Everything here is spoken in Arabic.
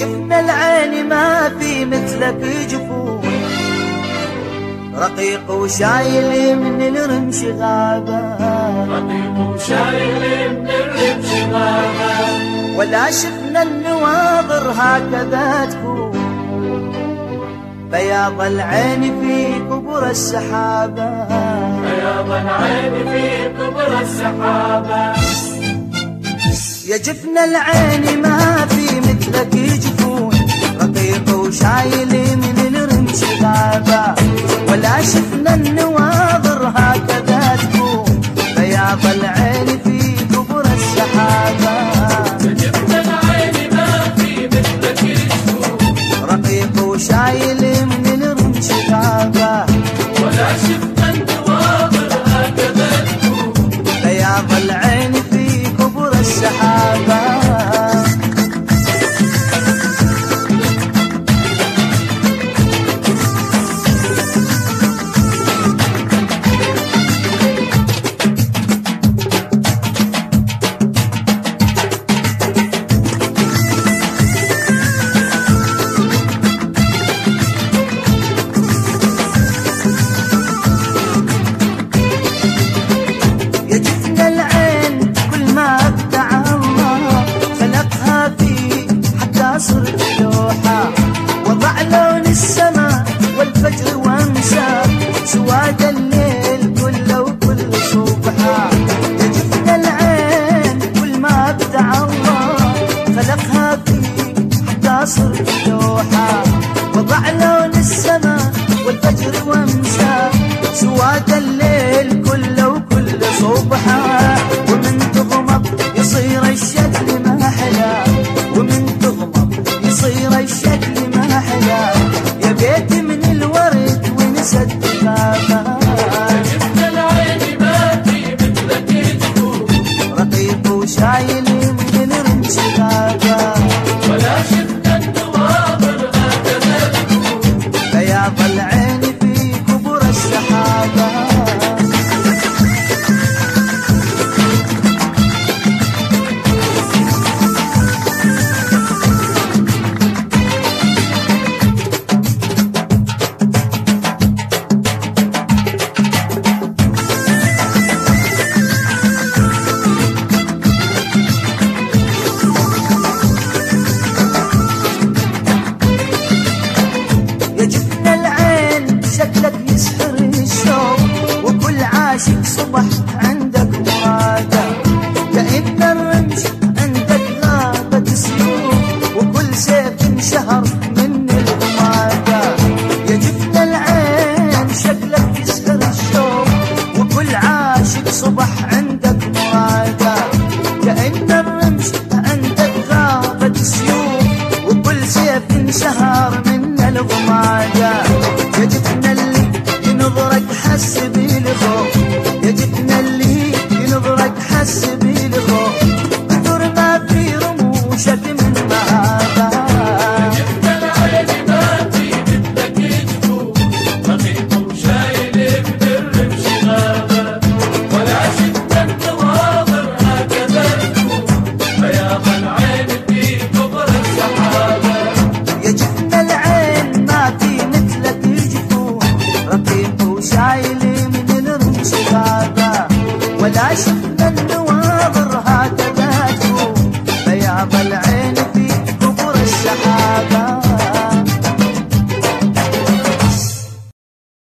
جفن العين ما في مثلك جفون، رقيق وشايل من الرمش غابة، رقيق وشايل من الرمش غابة. ولا شفنا النواظر هكذا تكون، بياض العين في كبر السحابة، بياض العين في كبر السحابة. يا جفن العين ما في مثلك جفون، رقيق وشايل من الرمش غابة، ولا شفنا النواظر هكذا تكون، بياض العين في كبر السحابة. يا جفن العين ما في مثلك جفون، رقيق وشايل من الرمش غابة، ولا شفنا النواظر هكذا تكون، بياض العين في كبر السحابة. صرت لوحة وضع لون السماء والفجر وامسى سواد الليل كله وكل صبحة. يا جفن العين كل ما ابدع الله خلقها فيك حتى صرت لوحة، وضع لون السماء والفجر وامسى سواد الليل كله وكل صبحة. ومن تغمض يصير الشكل ما حلا، ومن تغمض يصير الشكل ما حلا، يا بيت من الورد ونسى الدبابة. يا جفن العين ما في مثلك جفون، رقيق وشايل من الرمش غابة، ولا شفنا النواظر هكذا تكون، بياض العين في كبر السحابة. شكلك يسحر الشوق وكل عاشق صبح عندك مرادة، كأن الرمش عندك غابة سيوف وكل سيف انشهر من الغمادة. يا جفن العين شكلك يسحر الشوق وكل عاشق صبح عندك مرادة، كأن الرمش عندك غابة سيوف وكل سيف انشهر من الغمادة. يا جفن اللي ينظرك حس بالخوف، يا جفن اللي ينظرك حس بالخوف، كثر ما في رموشك من مهابة. يا جفن العين ما في مثلك جفون، رقيق وشايل من الرمش غابة، ولا شفنا النواظر هكذا تكون، بياض العين في كبر السحابة. يا جفن العين ما في مثلك جفون، رقيق وشايل من الرمش غابة، ولا شفنا النواظر